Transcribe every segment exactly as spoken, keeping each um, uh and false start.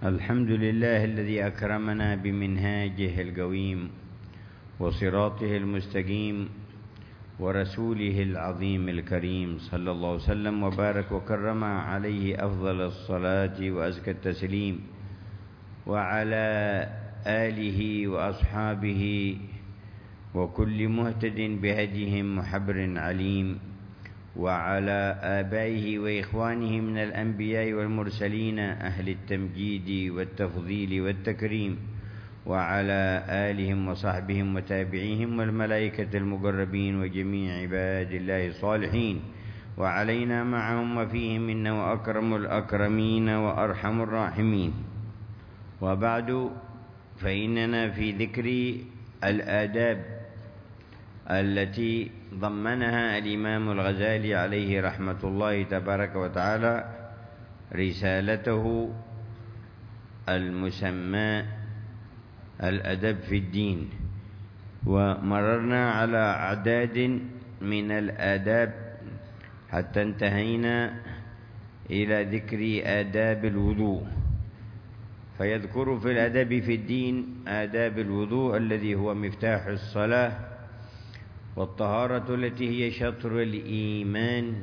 الحمد لله الذي أكرمنا بمنهاجه القويم وصراطه المستقيم ورسوله العظيم الكريم، صلى الله وسلم وبارك وكرم عليه أفضل الصلاة وأزكى التسليم، وعلى آله وأصحابه وكل مهتد بهديهم محبر عليم، وعلى آبائه وإخوانه من الأنبياء والمرسلين أهل التمجيد والتفضيل والتكريم، وعلى آلهم وصحبهم وتابعيهم والملائكة المقربين وجميع عباد الله الصالحين، وعلينا معهم وفيهم إنه أكرم الأكرمين وأرحم الراحمين. وبعد، فإننا في ذكر الآداب التي ضمنها الإمام الغزالي عليه رحمة الله تبارك وتعالى رسالته المسمى الأدب في الدين، ومررنا على أعداد من الآداب حتى انتهينا إلى ذكر آداب الوضوء. فيذكر في الأدب في الدين آداب الوضوء الذي هو مفتاح الصلاة، والطهارة التي هي شطر الإيمان،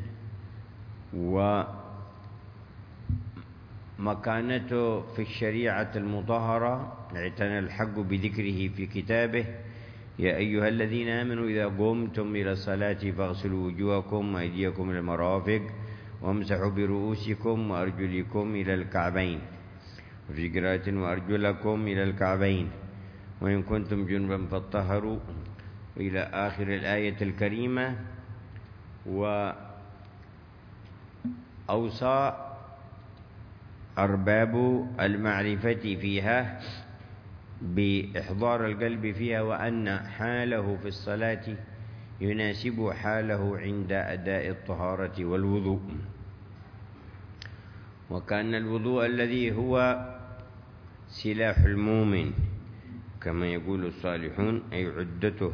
ومكانته في الشريعة المطهرة اعتنى الحق بذكره في كتابه: يا أيها الذين آمنوا إذا قمتم إلى الصلاة فاغسلوا وجوهكم وأيديكم إلى المرافق وامسحوا برؤوسكم وأرجلكم إلى الكعبين، وفي قراءة وأرجلكم إلى الكعبين، وإن كنتم جنبا فاطهروا، إلى آخر الآية الكريمة. وأوصى أرباب المعرفة فيها بإحضار القلب فيها، وأن حاله في الصلاة يناسب حاله عند أداء الطهارة والوضوء. وكان الوضوء الذي هو سلاح المؤمن كما يقول الصالحون، أي عدته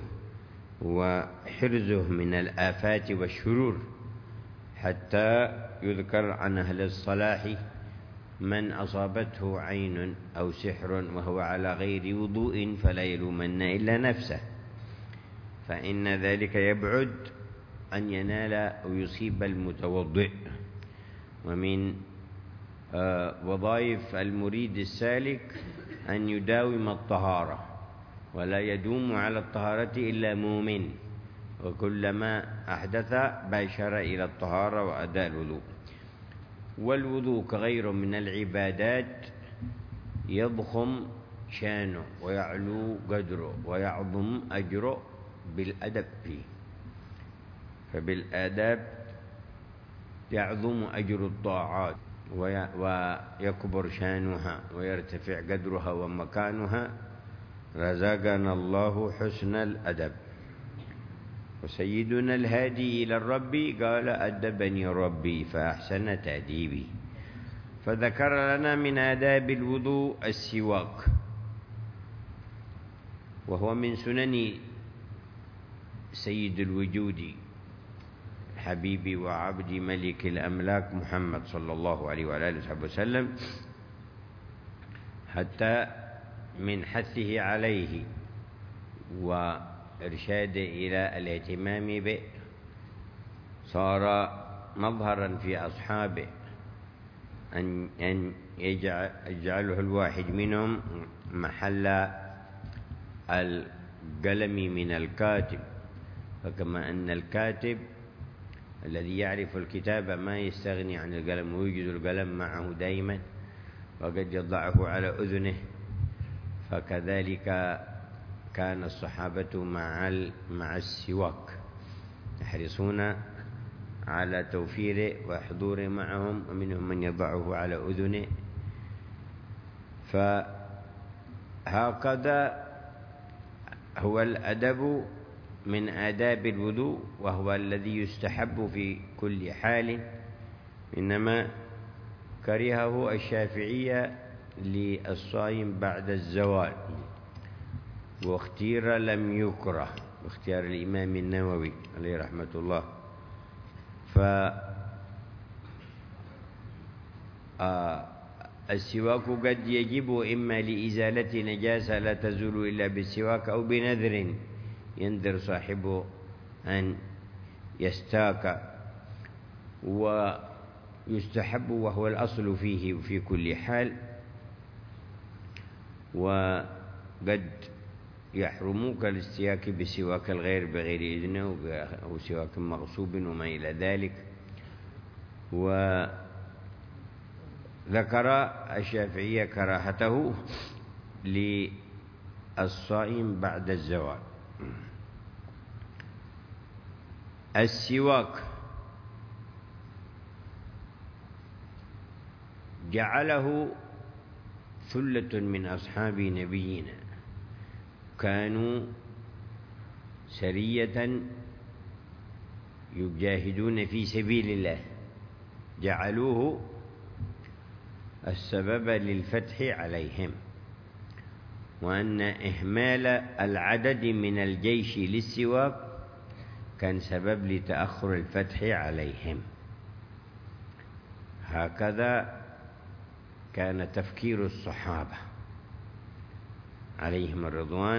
وحرزه من الآفات والشرور، حتى يذكر عن أهل الصلاح من أصابته عين أو سحر وهو على غير وضوء فلا يلومن إلا نفسه، فإن ذلك يبعد أن ينال أو يصيب المتوضئ. ومن وظائف المريد السالك أن يداوم الطهارة، ولا يدوم على الطهارة إلا مؤمن، وكلما أحدث باشر إلى الطهارة وأداء الوضوء. والوضوء كغيره من العبادات يضخم شانه ويعلو قدره ويعظم أجره بالأدب فيه، فبالآداب يعظم أجر الطاعات ويكبر شانها ويرتفع قدرها ومكانها. رزقنا الله حسن الأدب. وسيدنا الهادي إلى الرب قال: أدبني ربي فأحسن تأديبي. فذكر لنا من آداب الوضوء السواك، وهو من سنن سيد الوجود حبيبي وعبدي ملك الأملاك محمد صلى الله عليه وعلى آله وصحبه وسلم، حتى من حثه عليه وإرشاده إلى الاهتمام به صار مظهرا في أصحابه أن أن يجعله الواحد منهم محل القلم من الكاتب. فكما أن الكاتب الذي يعرف الكتاب ما يستغني عن القلم ويوجد القلم معه دائما وقد يضعه على أذنه، فكذلك كان الصحابة مع مع السواك يحرصون على توفيره وحضوره معهم، ومنهم من يضعه على أذنه. فهكذا هو الأدب من آداب الوضوء، وهو الذي يستحب في كل حال، إنما كرهه الشافعية للصائم بعد الزوال، واختير لم يكره، واختيار الإمام النووي عليه رحمة الله. ف السواك قد يجب إما لإزالة نجاسة لا تزول إلا بالسواك أو بنذر ينذر صاحبه أن يستاك، ويستحب وهو الأصل فيه في كل حال. وقد يحرموك الاستياك بسواك الغير بغير إذنه أو سواك مغصوب وما إلى ذلك. وذكر الشافعية كراهته للصائم بعد الزوال. السواك جعله ثلة من أصحاب نبينا، كانوا سرية يجاهدون في سبيل الله، جعلوه السبب للفتح عليهم، وأن إهمال العدد من الجيش للسواك كان سبب لتأخر الفتح عليهم. هكذا كان تفكير الصحابة عليهم الرضوان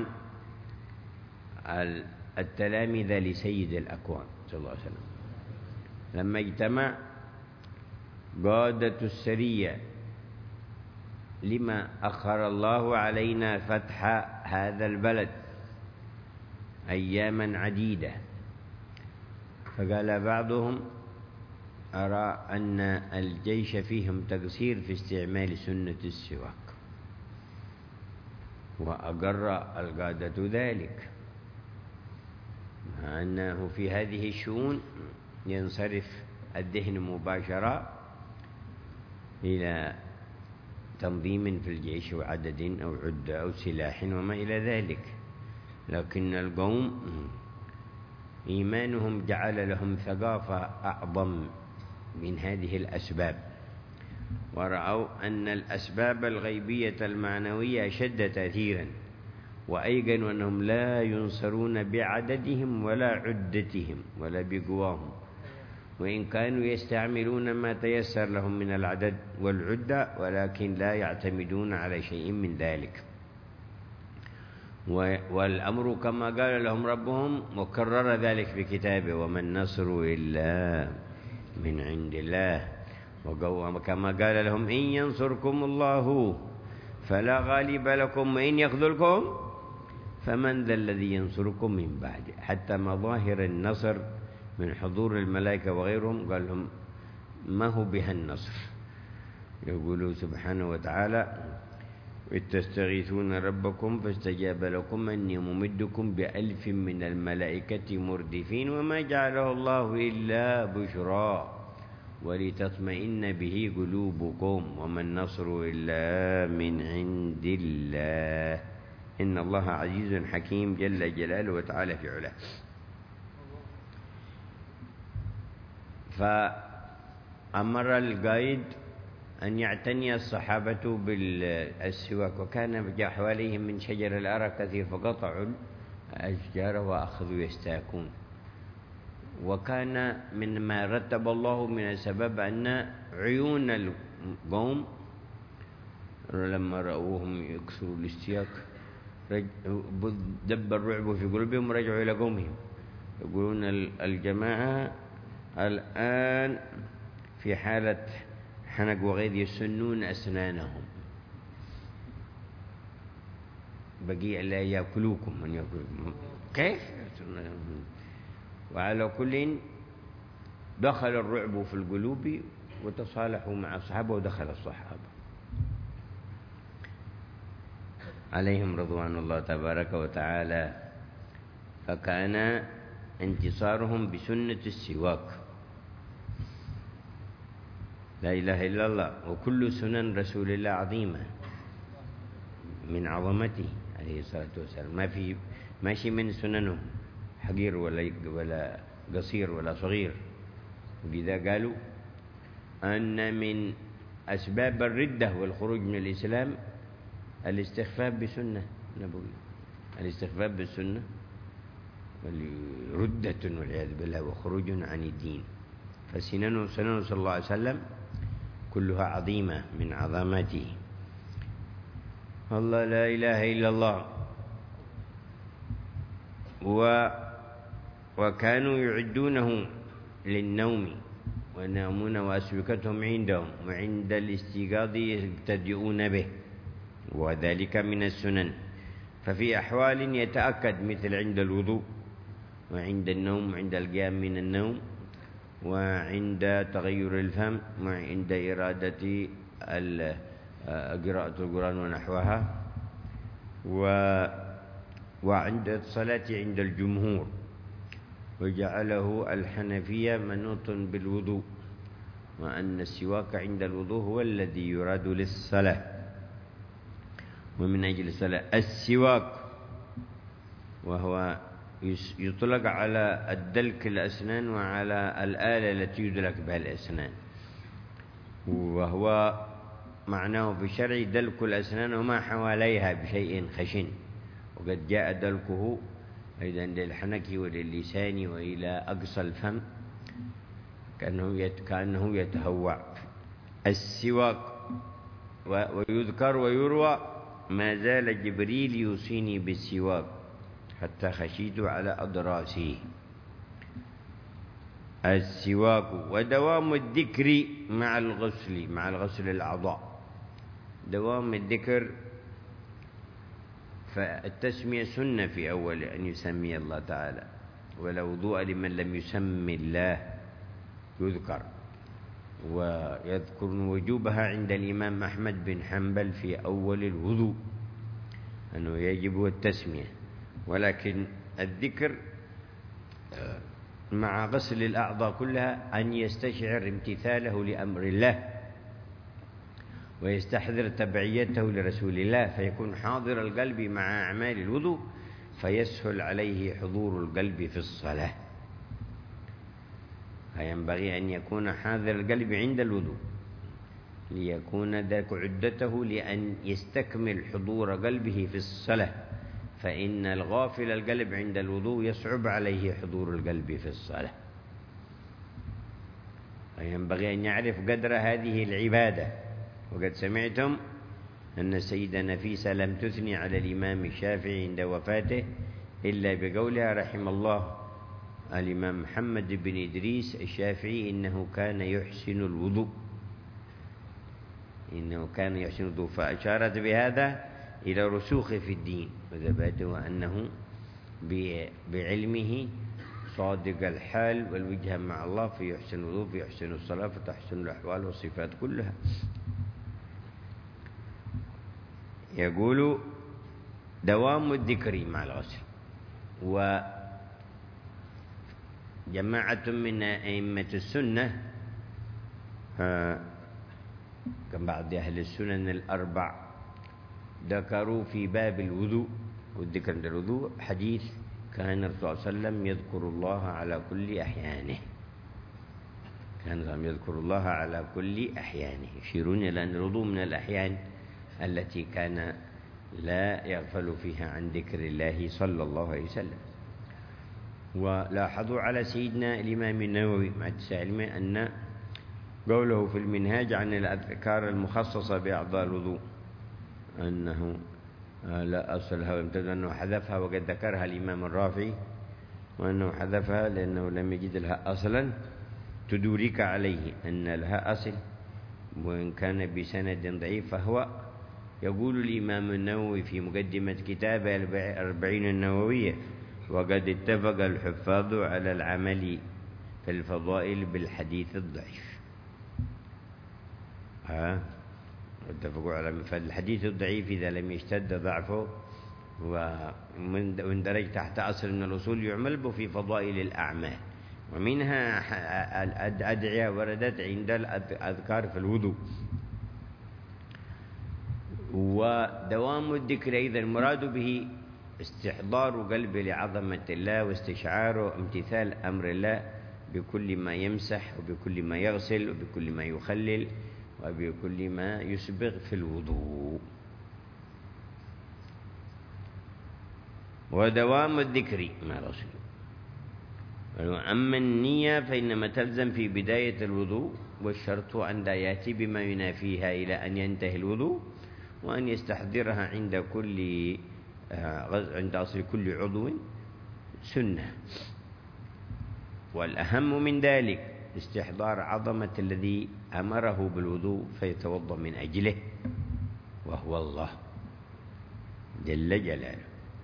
التلامذة لسيد الأكوان صلى الله عليه وسلم. لما اجتمع قادة السرية لما أخر الله علينا فتح هذا البلد أياما عديدة، فقال بعضهم أرى أن الجيش فيهم تقصير في استعمال سنة السواك، وأقر القادة ذلك، مع أنه في هذه الشؤون ينصرف الذهن مباشرة إلى تنظيم في الجيش وعدد أو عدة أو سلاح وما إلى ذلك، لكن القوم إيمانهم جعل لهم ثقافة أعظم من هذه الأسباب، ورأوا أن الأسباب الغيبية المعنوية أشد تأثيرا، وأيقنوا أنهم لا ينصرون بعددهم ولا عدتهم ولا بقواهم، وإن كانوا يستعملون ما تيسر لهم من العدد والعدة، ولكن لا يعتمدون على شيء من ذلك. والأمر كما قال لهم ربهم وكرر ذلك في كتابه: وما النصر إلا من عند الله. وكما قال لهم: إن ينصركم الله فلا غالب لكم وإن يخذلكم فمن ذا الذي ينصركم من بعده. حتى مظاهر النصر من حضور الملائكة وغيرهم قال لهم ما هو بها النصر. يقول سبحانه وتعالى: إذ تستغيثون ربكم فاستجاب لكم أني ممدكم بألف من الملائكة مردفين وما جعله الله إلا بشرى ولتطمئن به قلوبكم وما النصر إلا من عند الله إن الله عزيز حكيم جل جلاله وتعالى في علاه. فأمر القائد أن يعتني الصحابة بالسواك، وكان حواليهم من شجر الأرى كثير، فقطعوا الأشجار وأخذوا يستاكون. وكان من ما رتب الله من السبب أن عيون القوم لما رأوهم يكسروا الاستياك دب الرعب في قلوبهم ورجعوا إلى قومهم يقولون: الجماعة الآن في حالة حنق وغيظ يسنون أسنانهم، بقي لا يأكلوكم من يأكلكم. كيف؟ وعلى كل دخل الرعب في القلوب وتصالحوا مع أصحابه، ودخل الصحابة عليهم رضوان الله تبارك وتعالى، فكان انتصارهم بسنة السواك. لا إله إلا الله. وكل سنن رسول الله عظيمة من عظمته عليه الصلاة والسلام، ما في ماشي من سننه حقير ولا ولا قصير ولا صغير. ولذا قالوا أن من أسباب الردة والخروج من الإسلام الاستخفاف بسنة نبوية، الاستخفاف بالسنة ردة والعياذ بالله وخروج عن الدين. فسننه سننه صلى الله عليه وسلم كلها عظيمة من عظمته. الله لا إله إلا الله. و وكانوا يعدونه للنوم وينامون وأسوكتهم عندهم، وعند الاستيقاظ يبتدئون به، وذلك من السنن. ففي أحوال يتأكد مثل عند الوضوء، وعند النوم، عند القيام من النوم، وعند تغير الفم، وعند إرادة قراءة القرآن ونحوها، وعند الصلاة عند الجمهور. وجعله الحنفية منوط بالوضوء، وأن السواك عند الوضوء هو الذي يراد للصلاة ومن أجل الصلاة. السواك وهو يطلق على الدلك الأسنان وعلى الآلة التي يدلك بها الأسنان، وهو معناه في الشرع دلك الأسنان وما حواليها بشيء خشن. وقد جاء دلكه أيضا للحنك وللسان وإلى أقصى الفم كأنه يتهوع. السواك. ويذكر ويروى ما زال جبريل يوصيني بالسواك حتى خشيت على أضراسه. السواك. ودوام الذكر مع الغسل، مع الغسل الأعضاء. دوام الذكر، فالتسمية سنة في أول أن يسمي الله تعالى، ولا وضوء لمن لم يسمي الله يذكر. ويذكر وجوبها عند الإمام أحمد بن حنبل في أول الوضوء أنه يجب التسمية، ولكن الذكر مع غسل الأعضاء كلها أن يستشعر امتثاله لأمر الله ويستحضر تبعيته لرسول الله، فيكون حاضر القلب مع أعمال الوضوء، فيسهل عليه حضور القلب في الصلاة. فينبغي أن يكون حاضر القلب عند الوضوء ليكون ذاك عدته لأن يستكمل حضور قلبه في الصلاة، فإن الغافل القلب عند الوضوء يصعب عليه حضور القلب في الصلاة. فينبغي أن يعرف قدر هذه العبادة. وقد سمعتم أن السيدة نفيسة لم تثني على الإمام الشافعي عند وفاته إلا بقولها رحم الله الإمام محمد بن إدريس الشافعي إنه كان يحسن الوضوء، إنه كان يحسن الوضوء، فأشارت بهذا إلى رسوخ في الدين، وثبته أنه بعلمه صادق الحال والوجه مع الله، فيحسن الوضوء، فيحسن الصلاة، فتحسن الأحوال والصفات كلها. يقول دوام الذكر مع الغسل. وجماعة من أئمة السنة كبعض أهل السنن الأربع ذكروا في باب الوضوء والذكر عند الوضوء حديث كان الرسول صلى الله عليه وسلم يذكر الله على كل أحيانه، كان يذكر الله على كل أحيانه، يشيرون إلى أن الوضوء من الأحيان التي كان لا يغفل فيها عن ذكر الله صلى الله عليه وسلم. ولاحظوا على سيدنا الإمام النووي مع التسالم أن قوله في المنهاج عن الأذكار المخصصة بأعضاء الوضوء أنه لا أصل لها وامتد أنه حذفها، وقد ذكرها الإمام الرافعي وأنه حذفها لأنه لم يجد لها أصلا تدورك عليه أن لها أصل وإن كان بسند ضعيف. فهو يقول الإمام النووي في مقدمة كتاب الأربعين النووية وقد اتفق الحفاظ على العمل في الفضائل بالحديث الضعيف. ها اتفقوا على فالحديث الضعيف إذا لم يشتد ضعفه ومندرج تحت أصل من الأصول يعمل به في فضائل الأعمال، ومنها الأدعية وردت عند الأذكار في الوضوء. ودوام الذكر أيضا المراد به استحضار قلب لعظمة الله واستشعار امتثال أمر الله بكل ما يمسح وبكل ما يغسل وبكل ما يخلل وبكل ما يسبغ في الوضوء. ودوام الذكر مع الرسول. أما النية فإنما تلزم في بداية الوضوء والشرط أن لا يأتي بما ينافيها إلى أن ينتهي الوضوء، وأن يستحضرها عند كل عند غسل كل عضو سنة. والأهم من ذلك استحضار عظمة الذي أمره بالوضوء فيتوضأ من أجله، وهو الله جل جلاله.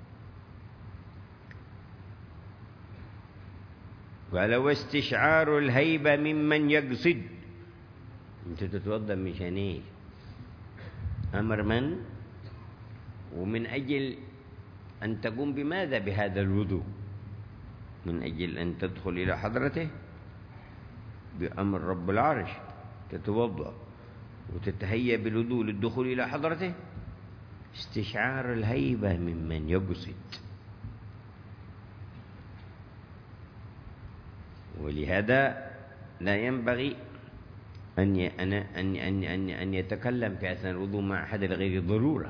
ولو استشعار الهيبة ممن يقصد، أنت تتوضأ من شانيه أمر من؟ ومن أجل أن تقوم بماذا بهذا الوضوء؟ من أجل أن تدخل إلى حضرته بأمر رب العرش، تتوضأ وتتهيأ بالوضوء للدخول إلى حضرته. استشعار الهيبة ممن يقصد. ولهذا لا ينبغي أن أن أن أن أن يتكلم في أثناء الوضوء مع أحد غير ضرورة.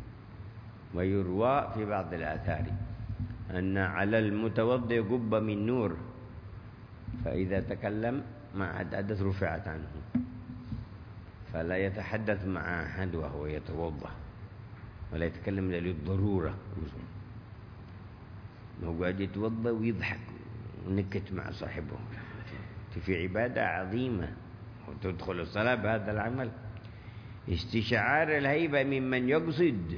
ويروى في بعض الآثار أن على المتوضئ قبة من نور، فإذا تكلم مع حدث رفعت عنه، فلا يتحدث مع أحد وهو يتوضأ، ولا يتكلم إلا للضرورة. هو قاعد يتوضأ ويضحك ونكت مع صاحبه في عبادة عظيمة، وتدخل الصلاة بهذا العمل. استشعار الهيبة ممن يقصد،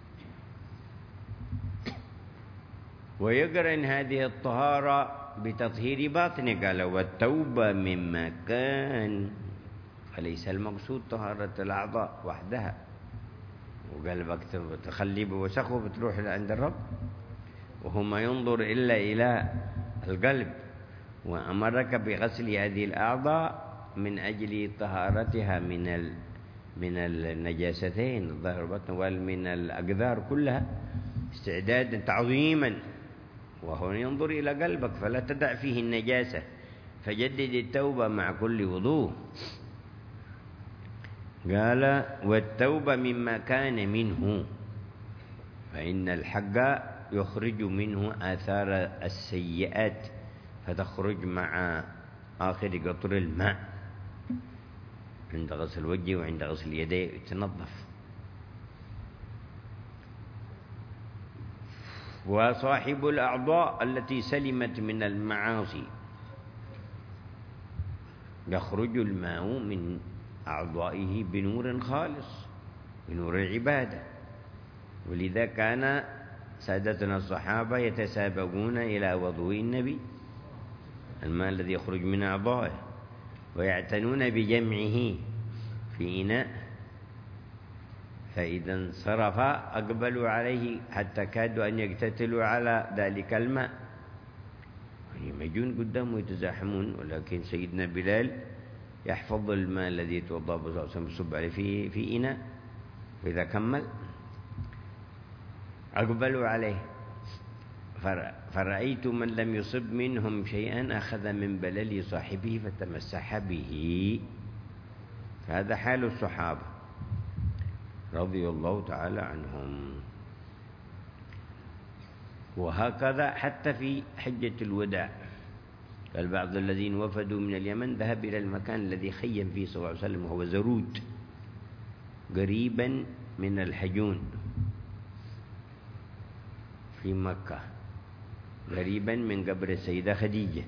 ويقرن هذه الطهارة بتطهير باطنه. قال والتوبة مما كان، فليس المقصود طهارة الأعضاء وحدها، وقلبك تخلي بوسخه بتروح عند الرب، وهو ما ينظر إلا إلى القلب. وأمرك بغسل هذه الأعضاء من أجل طهارتها من ال من النجاستين الظاهر والباطن، ومن الأقدار كلها، استعدادا تعظيما. وهو ينظر إلى قلبك فلا تدع فيه النجاسة، فجدد التوبة مع كل وضوء. قال والتوبة مما كان منه، فإن الحق يخرج منه آثار السيئات، فتخرج مع آخر قطر الماء عند غسل الوجه وعند غسل اليدين يتنظف. وصاحب الأعضاء التي سلمت من المعاصي يخرج الماء من أعضائه بنور خالص، بنور العبادة. ولذا كان سادتنا الصحابة يتسابقون إلى وضوء النبي، الماء الذي يخرج من أعضائه، ويعتنون بجمعه في إناء، فإذا انصرف أقبلوا عليه حتى كادوا أن يقتتلوا على ذلك الماء، يعني يجون قدامه يتزاحمون، ولكن سيدنا بلال يحفظ الماء الذي يتوضأ به صلى الله عليه وسلم يصب عليه في في إناء، فإذا كمل أقبلوا عليه. فرأيت من لم يصب منهم شيئا أخذ من بلل صاحبه فتمسح به. فهذا حال الصحابة رضي الله تعالى عنهم. وهكذا حتى في حجة الوداع، قال بعض الذين وفدوا من اليمن ذهب إلى المكان الذي خيم فيه صلى الله عليه وسلم، وهو زرود قريبا من الحجون في مكة، قريبا من قبر السيدة خديجة.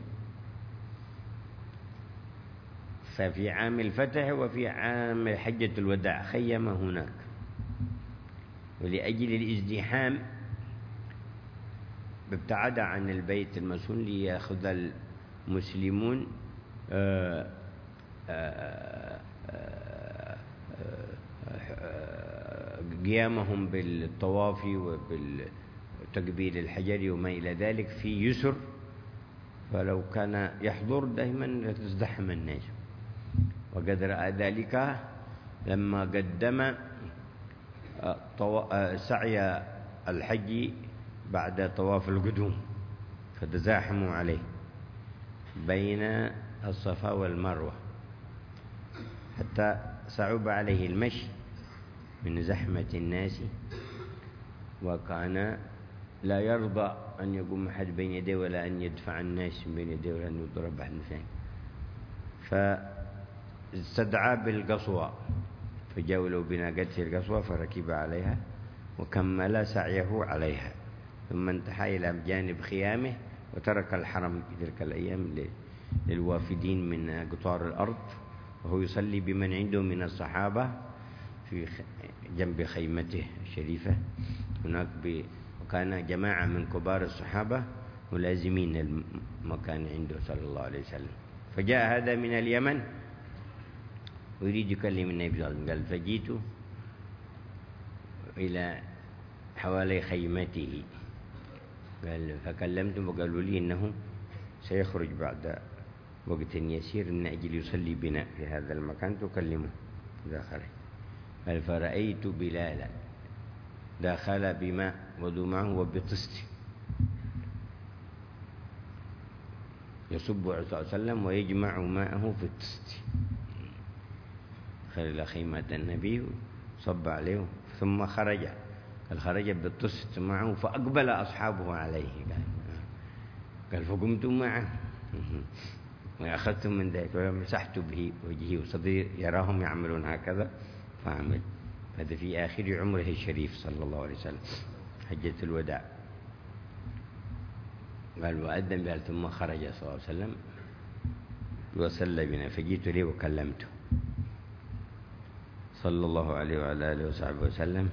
ففي عام الفتح وفي عام حجة الوداع خيم هناك، ولأجل الازدحام ابتعد عن البيت المسكون ليأخذ المسلمون آآ آآ آآ قيامهم بالطواف وبالتقبيل الحجري وما إلى ذلك في يسر، فلو كان يحضر دائما لتزدحم الناس. وقد رأى ذلك لما قدم سعي الحج بعد طواف القدوم، فتزاحموا عليه بين الصفا والمروة حتى صعب عليه المشي من زحمة الناس، وكان لا يرضى أن يقوم أحد بين يديه ولا أن يدفع الناس بين يديه ولا أن يضرب أحد ثاني. فاستدعى بالقصوى، فجاولوا بناقته القصوى فركب عليها وكمل سعيه عليها، ثم انتهى إلى جانب خيامه وترك الحرم في تلك الأيام للوافدين من أقطار الأرض، وهو يصلي بمن عنده من الصحابة في جنب خيمته الشريفة هناك. وكان جماعة من كبار الصحابة ملازمين المكان عنده صلى الله عليه وسلم. فجاء هذا من اليمن ويريد يكلم النبي صلى الله عليه وسلم، قال فجئت إلى حوالي خيمته، قال فكلمتم وقالوا لي إنه سيخرج بعد وقت يسير من أجل يصلي بنا في هذا المكان، تكلمه إذا خرج. قال فرأيت بلالا دخل بماء وضو معه وبطست يصب عليه صلى الله عليه وسلم ويجمع ماءه في الطست، دخل إلى خيمة النبي صب عليه ثم خرج. قال خرج بالطست معه فأقبل أصحابه عليه، قال قال فقمتم معه وأخذتم من ذلك ومسحت به وجهه وصدري يراهم يعملون هكذا فعمل. هذا في آخر عمره الشريف صلى الله عليه وسلم، حجة الوداع. قال وأذن بها ثم خرج صلى الله عليه وسلم وصلى بنا، فجئت له وكلمته صلى الله عليه وعلى آله وصحبه وسلم.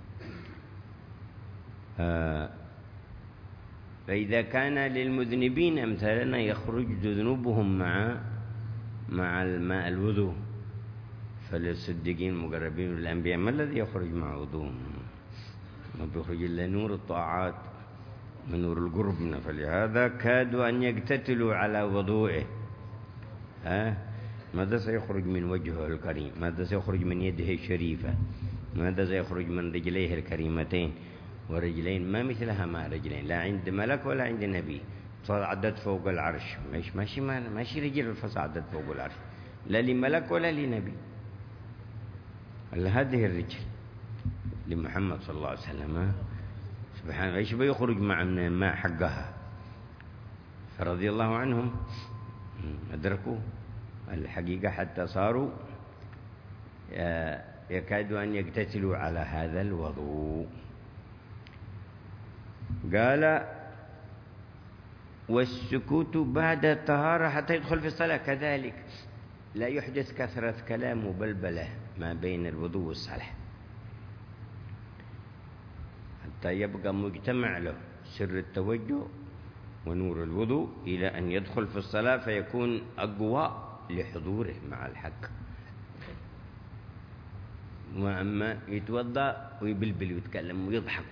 آه فإذا كان للمذنبين أمثالنا يخرج ذنوبهم مع مع الماء الوضوء، فللصديقين المقربين والأنبياء ما الذي يخرج مع وضوءهم؟ ما بيخرج إلا نور الطاعات من نور القرب، فلهذا كادوا أن يقتتلوا على وضوئه. ها ماذا سيخرج من وجهه الكريم؟ ماذا سيخرج من يده الشريفة؟ ماذا سيخرج من رجليه الكريمتين؟ ورجلين ما مثلها ما رجلين، لا عند ملك ولا عند نبي، صعدت فوق العرش، مش ماشي ماشي رجل فصعدت فوق العرش، لا لملك ولا لنبي. هذه الرجل لمحمد صلى الله عليه وسلم سبحان الله، ايش بيخرج مع من الماء حقها؟ فرضي الله عنهم أدركوا الحقيقة حتى صاروا يكادوا أن يقتتلوا على هذا الوضوء. قال والسكوت بعد الطهارة حتى يدخل في الصلاة كذلك، لا يحدث كثرة كلام وبلبلة ما بين الوضوء والصلاة حتى يبقى مجتمع له سر التوجه ونور الوضوء إلى أن يدخل في الصلاة فيكون أقوى لحضوره مع الحق. وأما يتوضأ ويبلبل ويتكلم ويضحك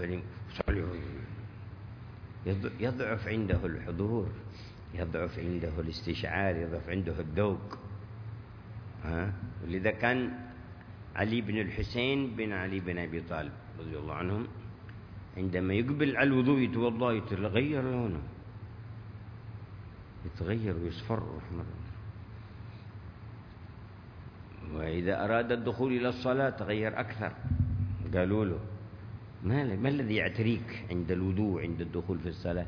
يضعف عنده الحضور، يضعف عنده الاستشعار، يضعف عنده الذوق. ها ولذا كان علي بن الحسين بن علي بن أبي طالب رضي الله عنهم عندما يقبل على الوضوء يتوضأ يتغير لونه، يتغير ويصفر ويحمر. وإذا أراد الدخول إلى الصلاة تغير أكثر. قالوا له ما, ما الذي يعتريك عند الوضوء عند الدخول في الصلاة؟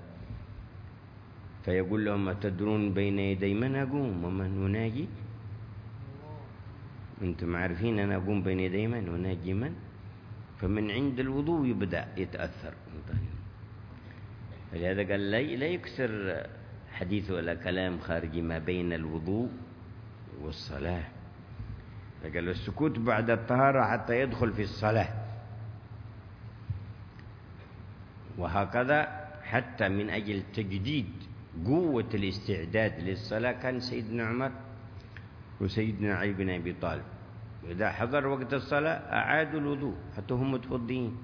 فيقول لهم أتدرون بين يدي من أقوم ومن أناجي؟ أنتم عارفين أنا أقوم بين يدي من وناجي من؟ فمن عند الوضوء يبدأ يتأثر. فلهذا قال لا يكسر حديث ولا كلام خارجي ما بين الوضوء والصلاة. فقال السكوت بعد الطهارة حتى يدخل في الصلاة. وهكذا حتى من أجل تجديد قوة الاستعداد للصلاة كان سيدنا عمر وسيدنا علي بن أبي طالب إذا حضر وقت الصلاة أعادوا الوضوء حتى هم متوضئين،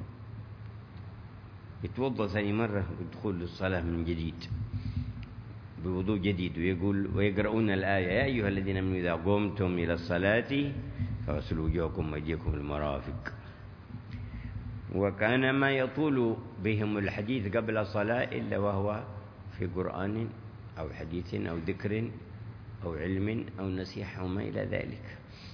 يتوضأ ثاني مرة ويدخل للصلاة من جديد بوضوء جديد، ويقول ويقرؤون الآية يا أيها الذين آمنوا إذا قمتم إلى الصلاة فاغسلوا وجوهكم وأيديكم المرافق. وكان ما يطول بهم الحديث قبل الصلاة إلا وهو في قرآن أو حديث أو ذكر أو علم أو نصيحة وما إلى ذلك.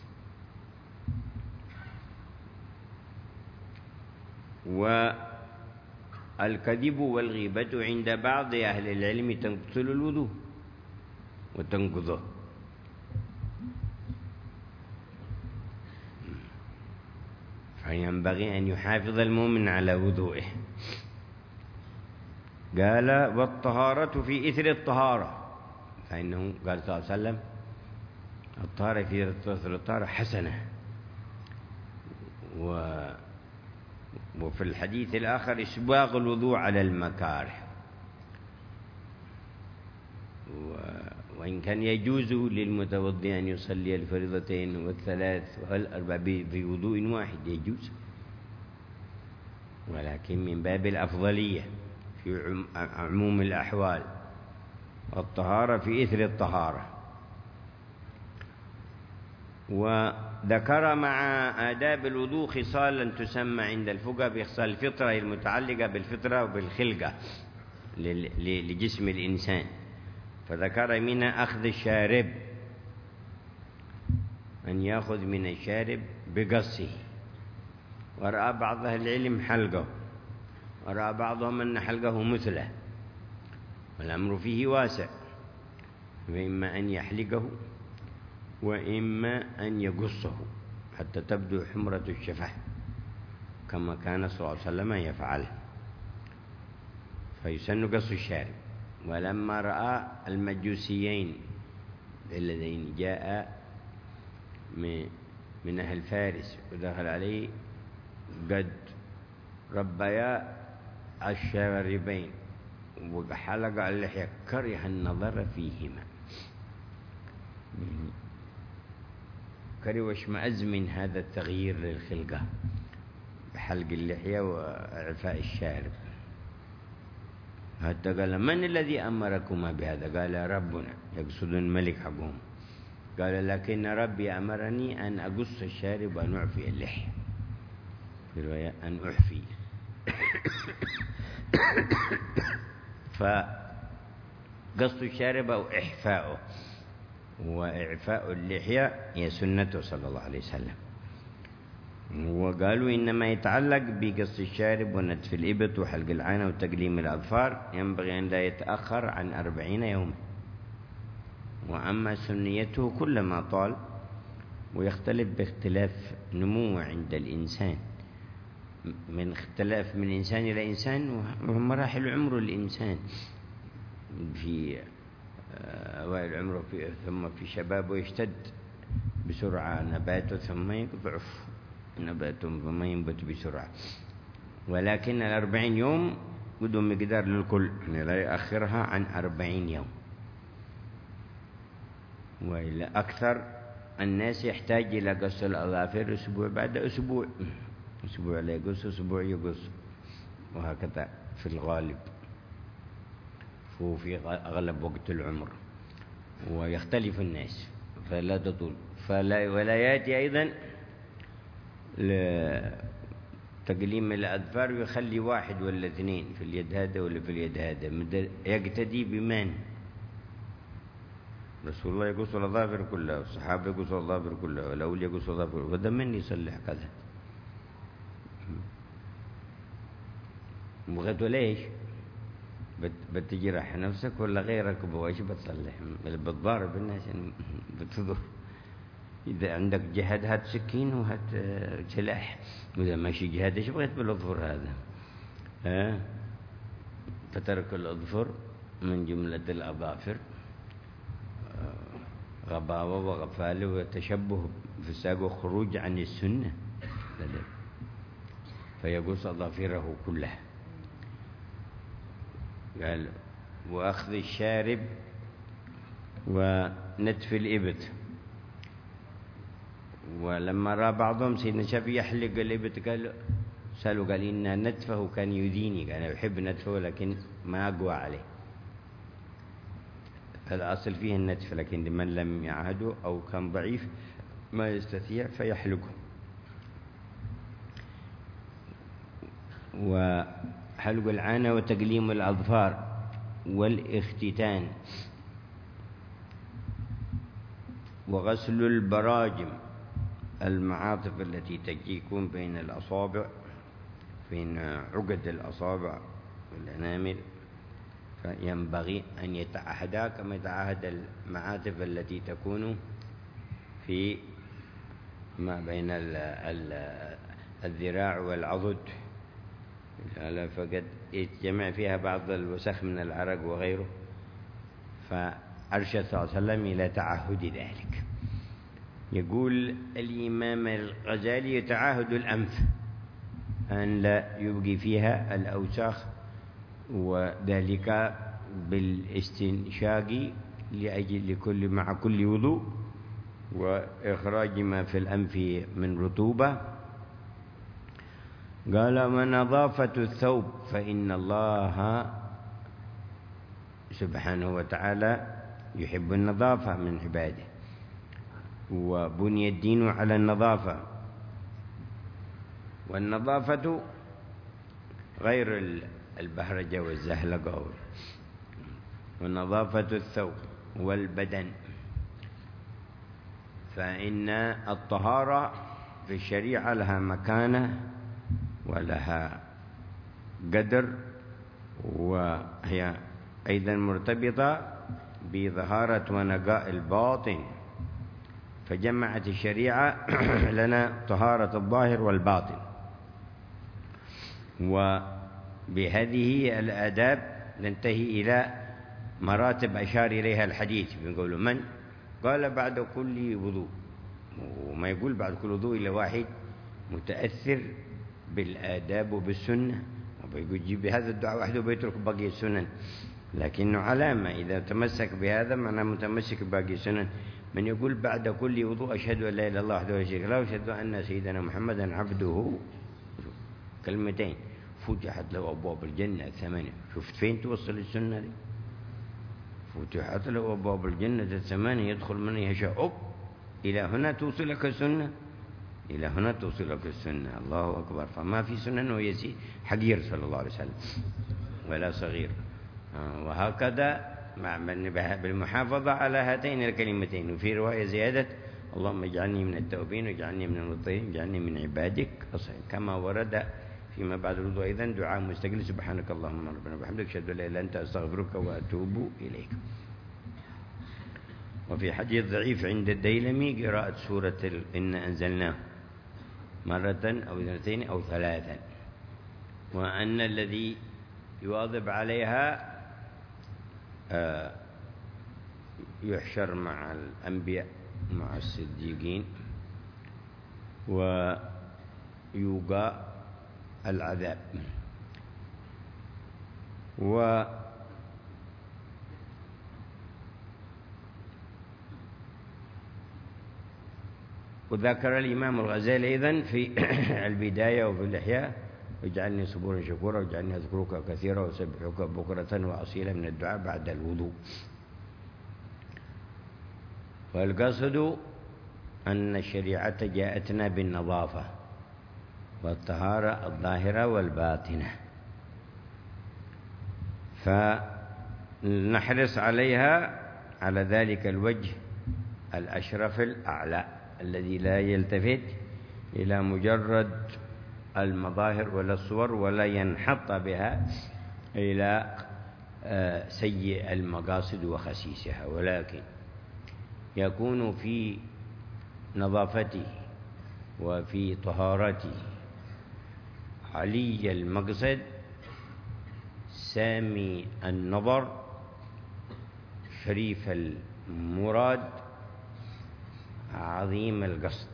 والكذب والغيبة عند بعض أهل العلم تنقض الوضوء وتنقضه. فينبغي أن يحافظ المؤمن على وضوئه. قال والطهارة في إثر الطهارة، فإنه قال صلى الله عليه وسلم الطهارة في إثر الطهارة حسنة. و وفي الحديث الآخر إسباغ الوضوء على المكاره، وإن كان يجوز للمتوضئ أن يصلي الفريضتين والثلاث والأربع بوضوء واحد يجوز، ولكن من باب الأفضلية في عموم الأحوال الطهارة في إثر الطهارة. وذكر مع آداب الوضوء خصالا تسمى عند الفقهاء بخصال الفطرة المتعلقة بالفطرة وبالخلقة لجسم الإنسان، فذكر منها أخذ الشارب، أن يأخذ من الشارب بقصه، ورأى بعض أهل العلم حلقه، ورأى بعضهم أن حلقه مثله، والأمر فيه واسع، فإما أن يحلقه وإما أن يقصه حتى تبدو حمرة الشفة كما كان صلى الله عليه وسلم يفعل، فيسن قص الشارب. ولما رأى المجوسيين الذين جاء من أهل فارس ودخل عليه قد ربيا الشاربين وحلق اللحية كره النظر فيهما، كره واشمئز من هذا التغيير للخلقة بحلق اللحية وإعفاء الشارب. حتى قال من الذي أمركما بهذا؟ قال ربنا، يقصد الملك حقهم. قال لكن ربي أمرني أن أقص الشارب وأن أعفي اللحية، في رواية أن أحفي. فقص الشارب أو إحفاؤه، وإعفاء اللحية هي سنته صلى الله عليه وسلم. وقالوا إنما يتعلق بقص الشارب ونتف الإبط وحلق العانة وتقليم الأظفار ينبغي أن لا يتأخر عن أربعين يوما، وأما سنيته كلما طال، ويختلف باختلاف نمو عند الإنسان، من اختلاف من إنسان إلى إنسان ومراحل عمر الإنسان، في أوائل عمره في ثم في شبابه يشتد بسرعة نباته ثم يضعف نباته ثم ينبت بسرعة، ولكن الأربعين يوم بدون مقدار للكل، يعني لا يأخرها عن أربعين يوم. وإلا أكثر الناس يحتاج إلى قص الأظافر أسبوع بعد أسبوع، أسبوع لا يقص أسبوع يقص، وهكذا في الغالب وفي أغلب وقت العمر، ويختلف الناس فلا تطول. فلا ولا يأتي أيضا لتقليم الأظفار ويخلي واحد ولا اثنين في اليد هذا ولا في اليد هذا، يقتدي بمن؟ رسول الله يقص الأظافر كلها، والصحابة يقص الأظافر كلها، والأولياء يقص الأظافر كلها، وده من يصلح كذا؟ بغيته ليش؟ بتجرح نفسك ولا غيرك بواش بتصلح؟ بتضارب الناس يعني بتضر. إذا عندك جهاد هات سكين وهات سلاح، وإذا ماشي جهاد إيش بغيت بالأظفر هذا؟ ها؟ فترك الأظفر من جملة الأظافر غباوة وغفالة وتشبه في الساق وخروج عن السنة، فيقص أظافره كلها. قال وأخذ الشارب ونتف الإبط. ولما رأى بعضهم سيدنا الشافعي يحلق الإبط قال سألوا قال إن نتفه كان يديني، قال أنا أحب نتفه لكن ما أقوى عليه، فالأصل فيه النتف، لكن لمن لم يعهده أو كان ضعيف ما يستطيع فيحلقه. وحلق العانة وتقليم الأظفار والاختتان وغسل البراجم، المعاطف التي تكون بين الأصابع، بين عقد الأصابع والأنامل، فينبغي أن يتعهدا كما يتعهد المعاطف التي تكون في ما بين الذراع والعضد، فقد يتجمع فيها بعض الوسخ من العرق وغيره، فأرشد صلى الله عليه وسلم إلى تعهد ذلك. يقول الإمام الغزالي يتعاهد الأنف أن لا يبقي فيها الأوساخ، وذلك بالاستنشاق لأجل لكل مع كل وضوء، وإخراج ما في الأنف من رطوبة. قال: ونظافة الثوب، فإن الله سبحانه وتعالى يحب النظافة من عباده، وبني الدين على النظافة. والنظافة غير البهرجة والزهلقة، ونظافة الثوب والبدن. فإن الطهارة في الشريعة لها مكانة ولها قدر، وهي أيضا مرتبطة بظهارة ونقاء الباطن، فجمعت الشريعة لنا طهارة الظاهر والباطن. وبهذه الآداب ننتهي إلى مراتب أشار إليها الحديث. بنقول من قال بعد كل وضوء، وما يقول بعد كل وضوء إلا واحد متأثر بالآداب وبالسنة، وبيقول جيب بهذا الدعاء وحده وبيترك باقي السنن، لكنه علامة إذا تمسك بهذا معناه متمسك بباقي السنن. من يقول بعد كل وضوء أشهد أن لا إله إلا الله وحده لا شريك له وأشهد أن سيدنا محمدا عبده، كلمتين فتحت له أبواب الجنة الثمانية. شفت فين توصل السنة دي؟ فتحت له أبواب الجنة الثمانية يدخل من يشاء. إلى هنا توصلك السنة، إلى هنا توصلك السنة. الله أكبر. فما في سنن ويسير حقير صلى الله عليه وسلم ولا صغير. وهكذا بالمحافظة على هاتين الكلمتين. وفي رواية زيادة: اللهم اجعلني من التوابين واجعلني من المتطهرين واجعلني من عبادك الصالحين. كما ورد فيما بعد الوضوء أيضا دعاء مستقل: سبحانك اللهم ربنا وبحمدك أشهد أن لا إله إلا أنت أستغفرك وأتوب إليك. وفي حديث ضعيف عند الديلمي قراءة سورة إنا أنزلناه مرة أو اثنتين أو ثلاثا، وأن الذي يواظب عليها يحشر مع الأنبياء مع الصديقين ويوقى العذاب. و وذكر الإمام الغزالي أيضا في البداية وفي الإحياء: واجعلني صبورا شكورا واجعلني أذكرك كثيرا وسبحك بكرة وأصيلا من الدعاء بعد الوضوء. والقصد أن الشريعة جاءتنا بالنظافة والطهارة الظاهرة والباطنة، فنحرص عليها على ذلك الوجه الأشرف الأعلى الذي لا يلتفت إلى مجرد المظاهر ولا الصور، ولا ينحط بها إلى سيء المقاصد وخسيسها، ولكن يكون في نظافته وفي طهارته علي المقصد سامي النظر شريف المراد عظيم القصد.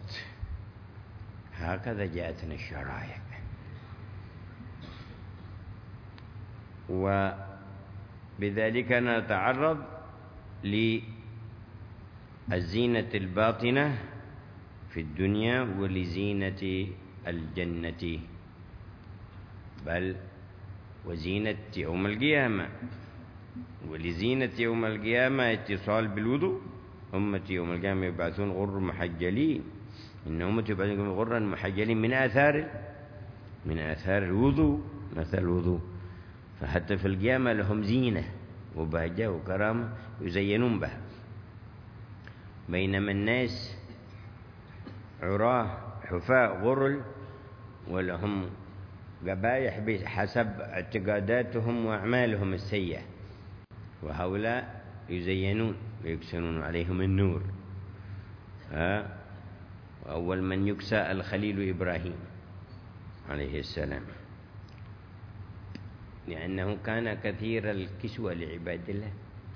هكذا جاءتنا الشرائع. وبذلك نتعرض للزينة الباطنة في الدنيا ولزينة الجنة، بل وزينة يوم القيامة. ولزينة يوم القيامة اتصال بالوضوء. أمتي يوم القيامة يبعثون غر محجلين، إن أمتي يبعثون غرا محجلين من آثار من آثار الوضوء، مثل الوضوء. فحتى في القيامة لهم زينة وبهجة وكرامة يزينون بها، بينما الناس عراه حفاء غرل ولهم قبائح بحسب اعتقاداتهم وأعمالهم السيئة، وهؤلاء يزينون ويكسرون عليهم النور. ها وأول من يكسى الخليل إبراهيم عليه السلام، لأنه كان كثير الكسوة لعباد الله،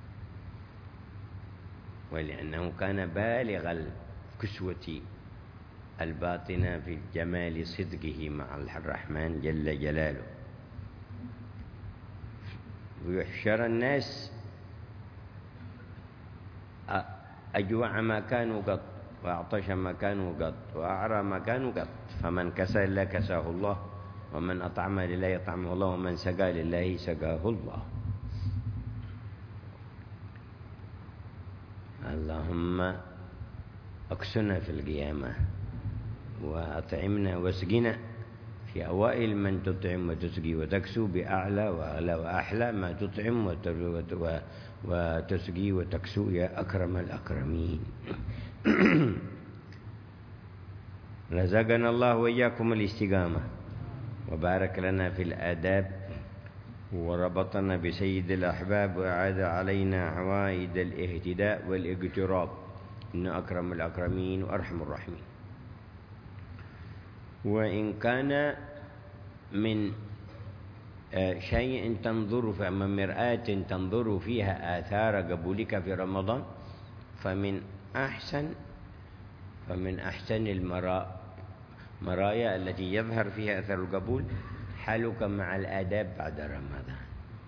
ولأنه كان بالغ الكسوة الباطنة في جمال صدقه مع الرحمن جل جلاله. ويحشر الناس أجوع ما كانوا قط، وأعطش ما كانوا قط، وأعرى ما كانوا قط، فمن كسى لله كساه الله، ومن أطعم لله يطعمه الله، ومن سقى لله سقاه الله. اللهم اكسنا في القيامة، وأطعمنا واسقنا في أوائل من تطعم وتسقي وتكسو بأعلى وأعلى وأحلى ما تطعم وتسقي وتكسو يا أكرم الأكرمين. رزقنا الله وإياكم الاستقامة، وبارك لنا في الآداب، وربطنا بسيد الأحباب، وأعاد علينا عوائد الاهتداء والاقتراب، إنه أكرم الأكرمين وأرحم الراحمين. وإن كان من شيء تنظر فمن مرآة تنظر فيها آثار قبولك في رمضان، فمن أحسن فمن أحسن المراء مرايا التي يظهر فيها أثر القبول حالك مع الآداب بعد رمضان.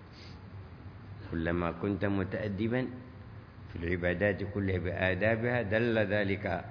كلما كنت متأدبا في العبادات كلها بآدابها دل ذلك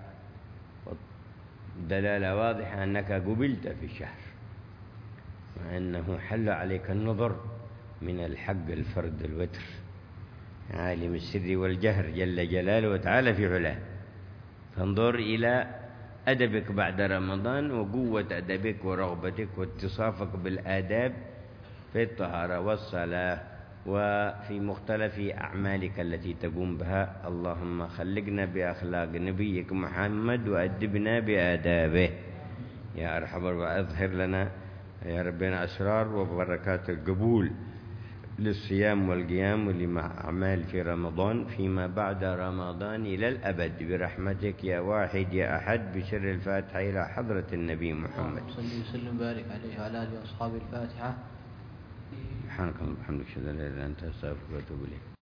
دلالة واضحة أنك قبلت في الشهر، وأنه حل عليك النظر من الحق الفرد الوتر، عالم السر والجهر جل جلاله وتعالى في علاه. فانظر إلى أدبك بعد رمضان، وقوة أدبك ورغبتك واتصافك بالآداب في الطهارة والصلاة وفي مختلف أعمالك التي تقوم بها. اللهم خلقنا بأخلاق نبيك محمد وأدبنا بآدابه يا أرحم، وأظهر لنا يا ربنا أسرار وبركات القبول للصيام والقيام ولأعمال في رمضان فيما بعد رمضان إلى الأبد برحمتك يا واحد يا أحد، بسر الفاتحة إلى حضرة النبي محمد. صلى الله وسلم وبارك عليه وعلى آله وأصحابه. الفاتحة. سبحانك اللهم وبحمدك أشهد أن لا إله إلا أنت أستغفرك وأتوب إليك.